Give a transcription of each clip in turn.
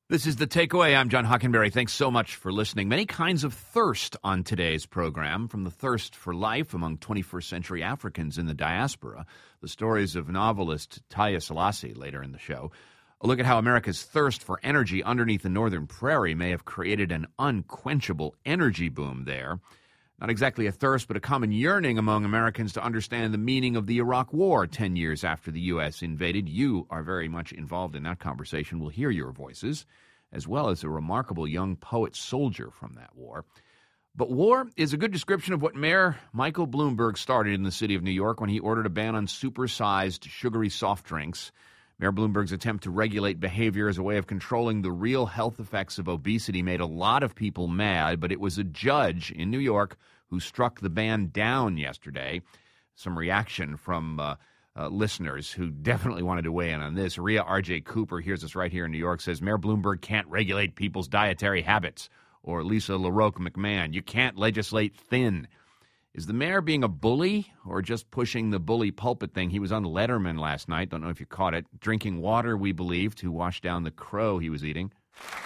This is The Takeaway. I'm John Hockenberry. Thanks so much for listening. Many kinds of thirst on today's program, from the thirst for life among 21st century Africans in the diaspora, the stories of novelist Taya Selassie later in the show, a look at how America's thirst for energy underneath the northern prairie may have created an unquenchable energy boom there. Not exactly a thirst, but a common yearning among Americans to understand the meaning of the Iraq War 10 years after the U.S. invaded. You are very much involved in that conversation. We'll hear your voices, as well as a remarkable young poet-soldier from that war. But war is a good description of what Mayor Michael Bloomberg started in the city of New York when he ordered a ban on supersized, sugary soft drinks. Mayor Bloomberg's attempt to regulate behavior as a way of controlling the real health effects of obesity made a lot of people mad, but it was a judge in New York who struck the ban down yesterday. Some reaction from listeners who definitely wanted to weigh in on this. Rhea R.J. Cooper hears us right here in New York, says Mayor Bloomberg can't regulate people's dietary habits. Or Lisa LaRoque McMahon, you can't legislate thin. Is the mayor being a bully or just pushing the bully pulpit thing? He was on Letterman last night. Don't know if you caught it. Drinking water, we believe, to wash down the crow he was eating.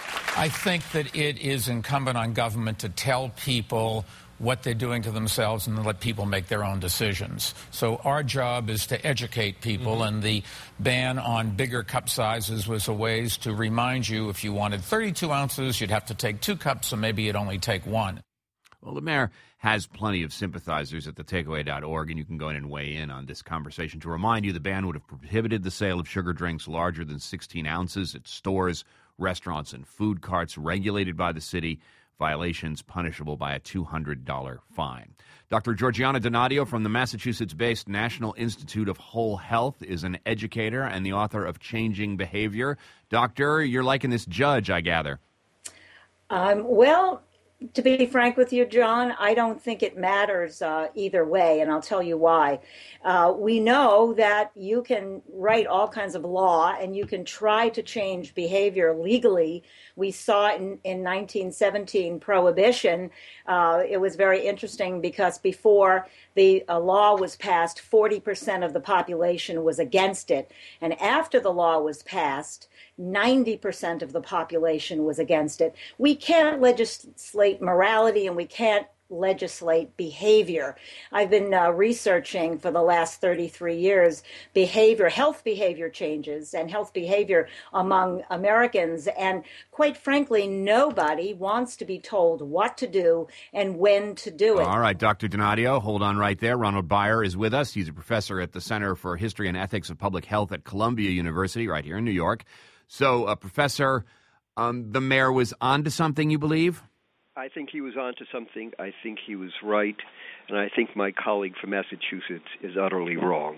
I think that it is incumbent on government to tell people what they're doing to themselves and let people make their own decisions. So our job is to educate people, and the ban on bigger cup sizes was a ways to remind you if you wanted 32 ounces, you'd have to take 2 cups, so maybe you'd only take 1. Well, the mayor has plenty of sympathizers at thetakeaway.org, and you can go in and weigh in on this conversation. To remind you, the ban would have prohibited the sale of sugar drinks larger than 16 ounces at stores, restaurants, and food carts regulated by the city. Violations punishable by a $200 fine. Dr. Georgiana Donadio from the Massachusetts-based National Institute of Whole Health is an educator and the author of Changing Behavior. Doctor, you're liking this judge, I gather. Well, to be frank with you, John, I don't think it matters either way, and I'll tell you why. We know that you can write all kinds of law, and you can try to change behavior legally. We saw it in 1917 Prohibition. It was very interesting because before the law was passed, 40% of the population was against it. And after the law was passed, 90% of the population was against it. We can't legislate morality, and we can't legislate behavior. I've been researching for the last 33 years health behavior changes and health behavior among Americans. And quite frankly, nobody wants to be told what to do and when to do it. All right, Dr. Donadio, hold on right there. Ronald Byer is with us. He's a professor at the Center for History and Ethics of Public Health at Columbia University right here in New York. So, Professor, the mayor was onto something, you believe? I think he was onto something. I think he was right. And I think my colleague from Massachusetts is utterly wrong.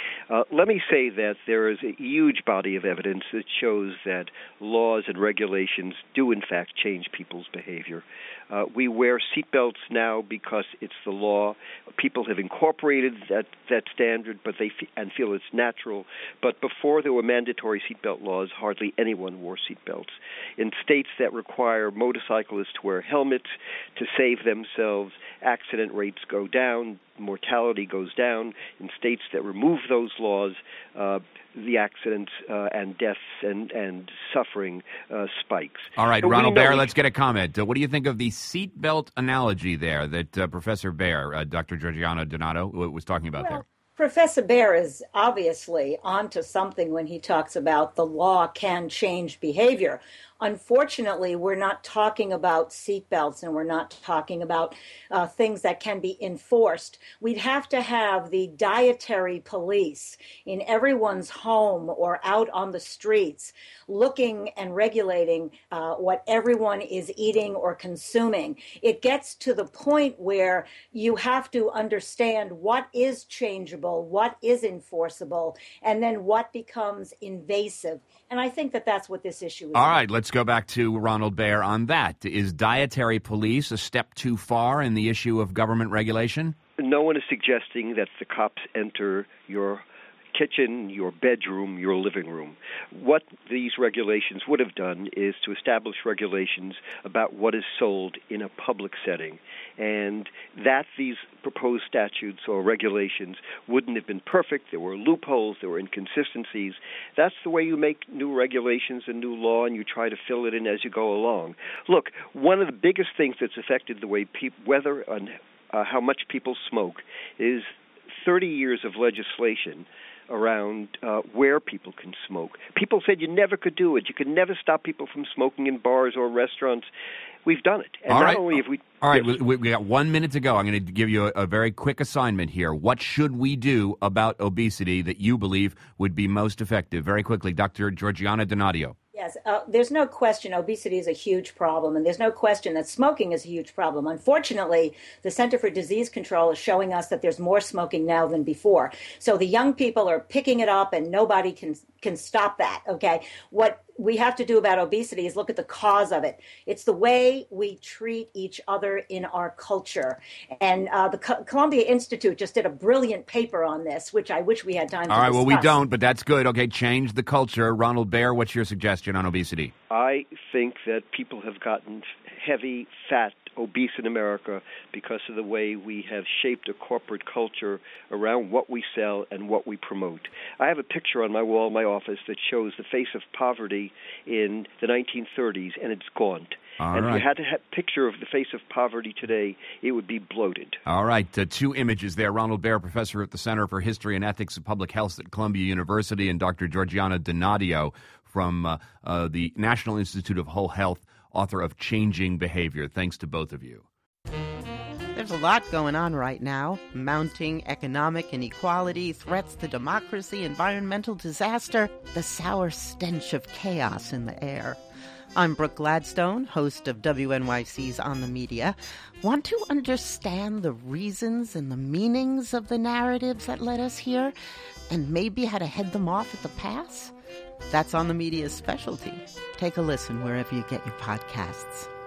Let me say that there is a huge body of evidence that shows that laws and regulations do, in fact, change people's behavior. We wear seatbelts now because it's the law. People have incorporated that standard, but and feel it's natural. But before there were mandatory seatbelt laws, hardly anyone wore seatbelts. In states that require motorcyclists to wear helmets to save themselves, accident rates go down, mortality goes down. In states that remove those laws, the accidents and deaths and suffering spikes. All right, so Ronald Byer, let's get a comment. What do you think of the seatbelt analogy there that Professor Byer, Dr. Georgiana Donadio, was talking about there? Professor Byer is obviously onto something when he talks about the law can change behavior. Unfortunately, we're not talking about seatbelts, and we're not talking about things that can be enforced. We'd have to have the dietary police in everyone's home or out on the streets looking and regulating what everyone is eating or consuming. It gets to the point where you have to understand what is changeable, what is enforceable, and then what becomes invasive. And I think that that's what this issue is. All right, let's go back to Ronald Byer on that. Is dietary police a step too far in the issue of government regulation? No one is suggesting that the cops enter your kitchen, your bedroom, your living room. What these regulations would have done is to establish regulations about what is sold in a public setting, and that these proposed statutes or regulations wouldn't have been perfect. There were loopholes, there were inconsistencies. That's the way you make new regulations and new law, and you try to fill it in as you go along. Look, one of the biggest things that's affected the way whether and how much people smoke is 30 years of legislation around where people can smoke. People said you never could do it. You could never stop people from smoking in bars or restaurants. We've done it. And not only have we... All right, we got 1 minute to go. I'm going to give you a very quick assignment here. What should we do about obesity that you believe would be most effective? Very quickly, Dr. Georgiana Donadio. Yes, there's no question obesity is a huge problem, and there's no question that smoking is a huge problem. Unfortunately, the Center for Disease Control is showing us that there's more smoking now than before. So the young people are picking it up, and nobody can stop that, okay? What we have to do about obesity is look at the cause of it. It's the way we treat each other in our culture. And the Columbia Institute just did a brilliant paper on this, which I wish we had time to discuss. All right, well, we don't, but that's good. Okay, change the culture. Ronald Baer, what's your suggestion on obesity? I think that people have gotten heavy, fat, obese in America because of the way we have shaped a corporate culture around what we sell and what we promote. I have a picture on my wall in my office that shows the face of poverty in the 1930s, and it's gaunt. And if you had to have a picture of the face of poverty today, it would be bloated. All right, two images there. Ronald Baer, professor at the Center for History and Ethics of Public Health at Columbia University, and Dr. Georgiana Donadio from the National Institute of Whole Health, author of Changing Behavior. Thanks to both of you. There's a lot going on right now. Mounting economic inequality, threats to democracy, environmental disaster, the sour stench of chaos in the air. I'm Brooke Gladstone, host of WNYC's On the Media. Want to understand the reasons and the meanings of the narratives that led us here, and maybe how to head them off at the pass? That's On the Media's specialty. Take a listen wherever you get your podcasts.